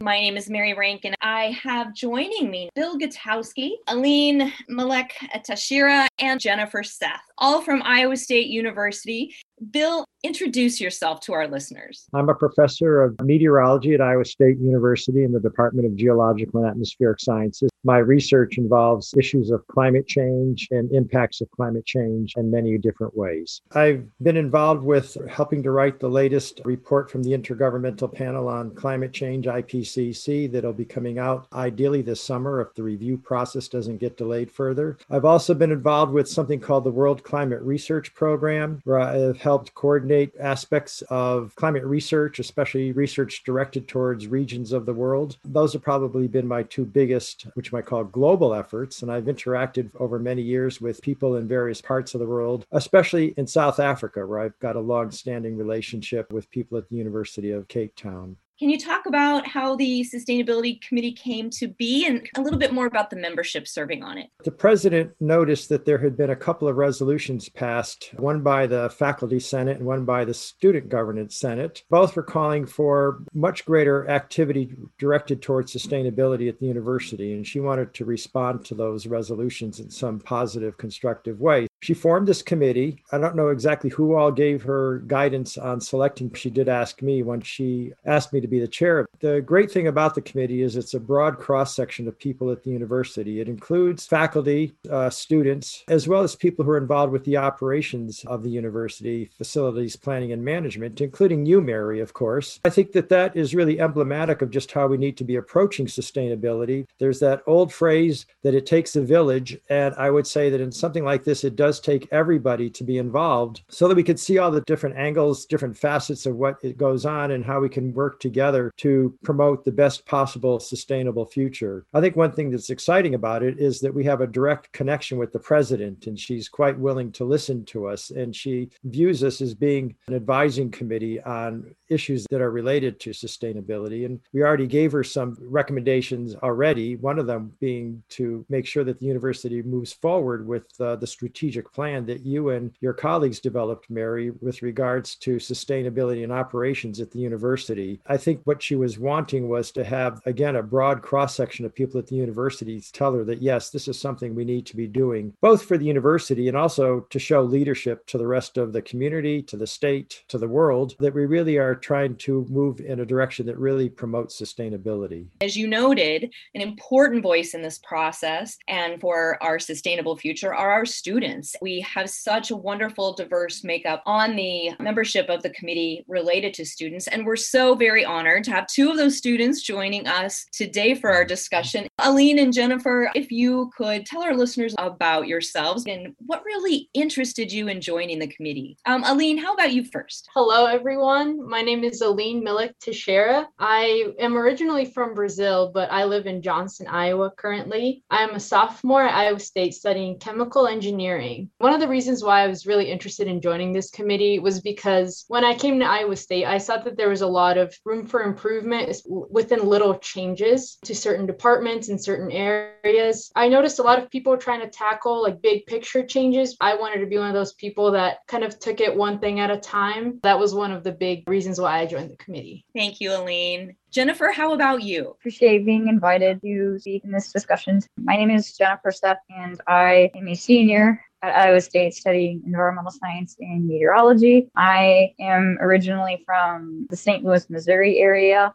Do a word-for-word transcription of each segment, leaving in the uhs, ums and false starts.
My name is Mary Rankin. I have joining me Bill Gutowski, Aline Malek Teixeira, and Jennifer Seth, all from Iowa State University. Bill, introduce yourself to our listeners. I'm a professor of meteorology at Iowa State University in the Department of Geological and Atmospheric Sciences. My research involves issues of climate change and impacts of climate change in many different ways. I've been involved with helping to write the latest report from the Intergovernmental Panel on Climate Change, I P C C, that'll be coming out ideally this summer if the review process doesn't get delayed further. I've also been involved with something called the World Climate Research Program, where I've helped coordinate aspects of climate research, especially research directed towards regions of the world. Those have probably been my two biggest, which I call global efforts. And I've interacted over many years with people in various parts of the world, especially in South Africa, where I've got a long-standing relationship with people at the University of Cape Town. Can you talk about how the Sustainability Committee came to be and a little bit more about the membership serving on it? The president noticed that there had been a couple of resolutions passed, one by the Faculty Senate and one by the Student Governance Senate. Both were calling for much greater activity directed towards sustainability at the university, and she wanted to respond to those resolutions in some positive, constructive way. She formed this committee. I don't know exactly who all gave her guidance on selecting. She did ask me when she asked me to be the chair. The great thing about the committee is it's a broad cross-section of people at the university. It includes faculty, uh, students, as well as people who are involved with the operations of the university, facilities, planning, and management, including you, Mary, of course. I think that that is really emblematic of just how we need to be approaching sustainability. There's that old phrase that it takes a village, and I would say that in something like this, it does take everybody to be involved so that we can see all the different angles, different facets of what it goes on and how we can work together to promote the best possible sustainable future. I think one thing that's exciting about it is that we have a direct connection with the president, and she's quite willing to listen to us, and she views us as being an advising committee on issues that are related to sustainability. And we already gave her some recommendations already, one of them being to make sure that the university moves forward with uh, the strategic plan that you and your colleagues developed, Mary, with regards to sustainability and operations at the university. I think what she was wanting was to have, again, a broad cross-section of people at the university to tell her that, yes, this is something we need to be doing, both for the university and also to show leadership to the rest of the community, to the state, to the world, that we really are trying to move in a direction that really promotes sustainability. As you noted, an important voice in this process and for our sustainable future are our students. We have such a wonderful, diverse makeup on the membership of the committee related to students, and we're so very honored to have two of those students joining us today for our discussion. Aline and Jennifer, if you could tell our listeners about yourselves and what really interested you in joining the committee. Um, Aline, how about you first? Hello, everyone. My name is Aline Malek Teixeira. I am originally from Brazil, but I live in Johnston, Iowa currently. I'm a sophomore at Iowa State studying chemical engineering. One of the reasons why I was really interested in joining this committee was because when I came to Iowa State, I saw that there was a lot of room for improvement within little changes to certain departments in certain areas. I noticed a lot of people trying to tackle like big picture changes. I wanted to be one of those people that kind of took it one thing at a time. That was one of the big reasons why I joined the committee. Thank you, Aline. Jennifer, how about you? Appreciate being invited to speak in this discussion. My name is Jennifer Seth, and I am a senior at Iowa State studying environmental science and meteorology. I am originally from the Saint Louis, Missouri area.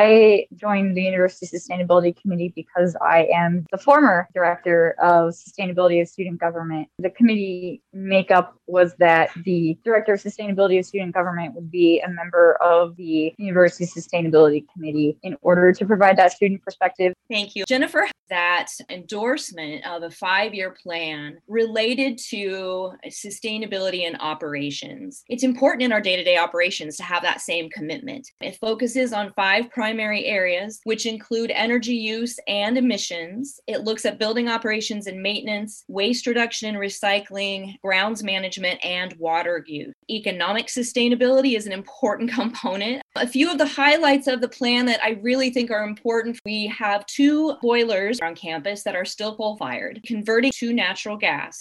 I joined the University Sustainability Committee because I am the former director of sustainability of student government. The committee makeup was that the director of sustainability of student government would be a member of the University Sustainability Committee in order to provide that student perspective. Thank you. Jennifer, that endorsement of a five-year plan related to sustainability and operations. It's important in our day-to-day operations to have that same commitment. It focuses on five primary areas, which include energy use and emissions. It looks at building operations and maintenance, waste reduction and recycling, grounds management, and water use. Economic sustainability is an important component. A few of the highlights of the plan that I really think are important. We have two boilers on campus that are still coal-fired, converting to natural gas by twenty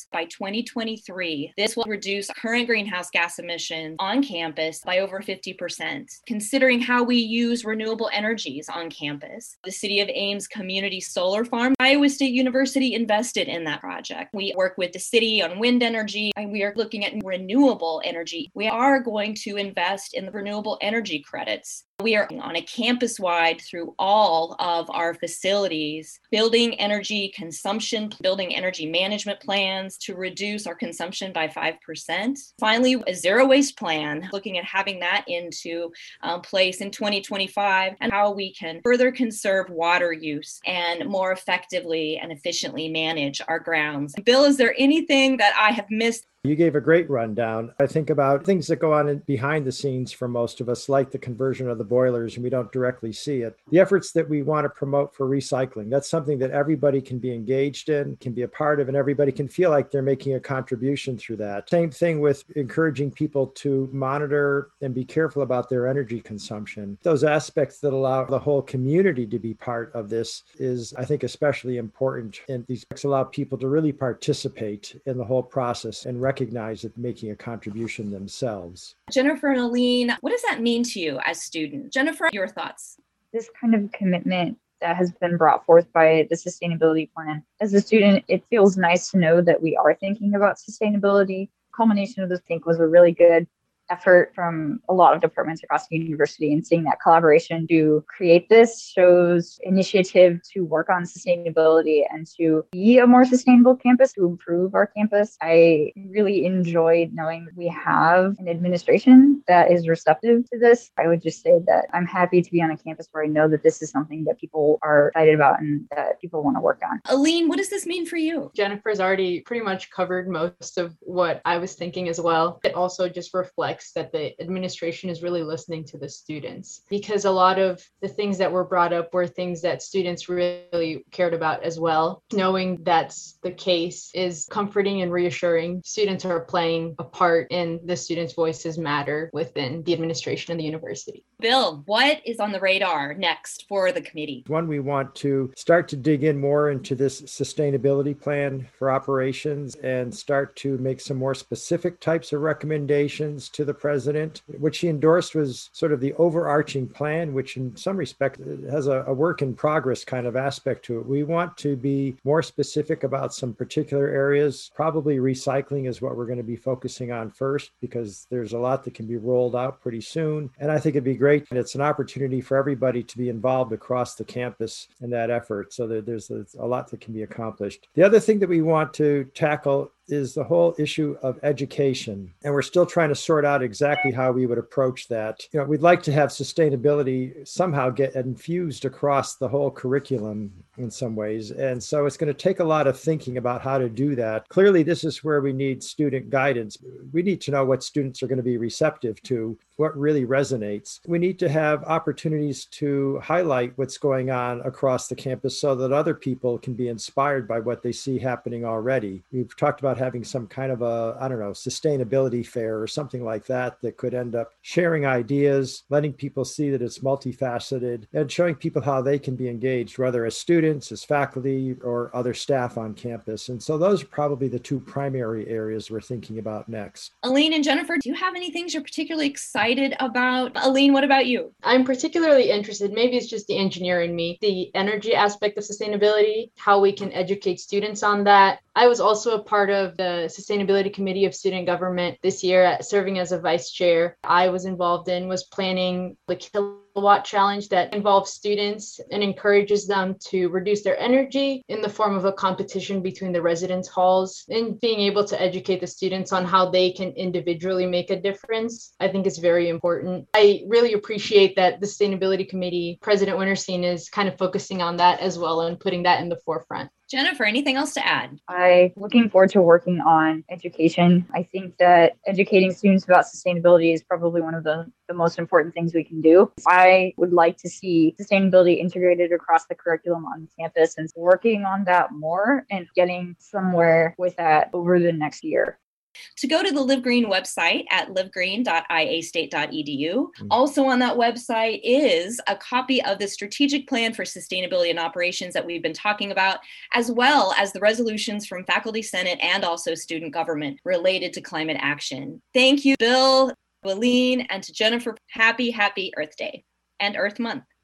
twenty twenty-three, this will reduce current greenhouse gas emissions on campus by over fifty percent. Considering how we use renewable energies on campus, the City of Ames Community Solar Farm, Iowa State University invested in that project. We work with the city on wind energy, and we are looking at renewable energy. We are going to invest in the renewable energy credits. We are on a campus-wide through all of our facilities, building energy consumption, building energy management plans to reduce our consumption by five percent. Finally, a zero waste plan, looking at having that into um, place in twenty twenty-five and how we can further conserve water use and more effectively and efficiently manage our grounds. Bill, is there anything that I have missed? You gave a great rundown. I think about things that go on in, behind the scenes for most of us, like the conversion of the boilers, and we don't directly see it. The efforts that we want to promote for recycling, that's something that everybody can be engaged in, can be a part of, and everybody can feel like they're making a contribution through that. Same thing with encouraging people to monitor and be careful about their energy consumption. Those aspects that allow the whole community to be part of this is, I think, especially important. And these allow people to really participate in the whole process and recognize recognize that making a contribution themselves. Jennifer and Aline, what does that mean to you as students? Jennifer, your thoughts? This kind of commitment that has been brought forth by the sustainability plan. As a student, it feels nice to know that we are thinking about sustainability. Culmination of this, I think, was a really good effort from a lot of departments across the university, and seeing that collaboration to create this shows initiative to work on sustainability and to be a more sustainable campus, to improve our campus. I really enjoyed knowing we have an administration that is receptive to this. I would just say that I'm happy to be on a campus where I know that this is something that people are excited about and that people want to work on. Aline, what does this mean for you? Jennifer's already pretty much covered most of what I was thinking as well. It also just reflects that the administration is really listening to the students, because a lot of the things that were brought up were things that students really cared about as well. Knowing that's the case is comforting and reassuring. Students are playing a part, and the students' voices matter within the administration of the university. Bill, what is on the radar next for the committee? One, we want to start to dig in more into this sustainability plan for operations and start to make some more specific types of recommendations to the president. What she endorsed was sort of the overarching plan, which in some respect has a, a work in progress kind of aspect to it. We want to be more specific about some particular areas. Probably recycling is what we're going to be focusing on first, because there's a lot that can be rolled out pretty soon. And I think it'd be great. And it's an opportunity for everybody to be involved across the campus in that effort. So that there's a, a lot that can be accomplished. The other thing that we want to tackle is the whole issue of education. And we're still trying to sort out exactly how we would approach that. You know, we'd like to have sustainability somehow get infused across the whole curriculum in some ways. And so it's going to take a lot of thinking about how to do that. Clearly, this is where we need student guidance. We need to know what students are going to be receptive to, what really resonates. We need to have opportunities to highlight what's going on across the campus so that other people can be inspired by what they see happening already. We've talked about having some kind of a, I don't know, sustainability fair or something like that that could end up sharing ideas, letting people see that it's multifaceted, and showing people how they can be engaged, whether as students, as faculty, or other staff on campus. And so those are probably the two primary areas we're thinking about next. Aline and Jennifer, do you have any things you're particularly excited about? Aline, what about you? I'm particularly interested, maybe it's just the engineer in me, the energy aspect of sustainability, how we can educate students on that. I was also a part of the Sustainability Committee of Student Government this year, serving as a vice chair. I was involved in was planning the kilowatt challenge that involves students and encourages them to reduce their energy in the form of a competition between the residence halls, and being able to educate the students on how they can individually make a difference. I think is very important. I really appreciate that the Sustainability Committee, President Winterstein, is kind of focusing on that as well and putting that in the forefront. Jennifer, anything else to add? I'm looking forward to working on education. I think that educating students about sustainability is probably one of the, the most important things we can do. I would like to see sustainability integrated across the curriculum on campus, and working on that more and getting somewhere with that over the next year. to go to the Live Green website at live green dot i a state dot e d u. Mm. Also on that website is a copy of the strategic plan for sustainability and operations that we've been talking about, as well as the resolutions from Faculty Senate and also student government related to climate action. Thank you, Bill, Aline, and to Jennifer. Happy, happy Earth Day and Earth Month.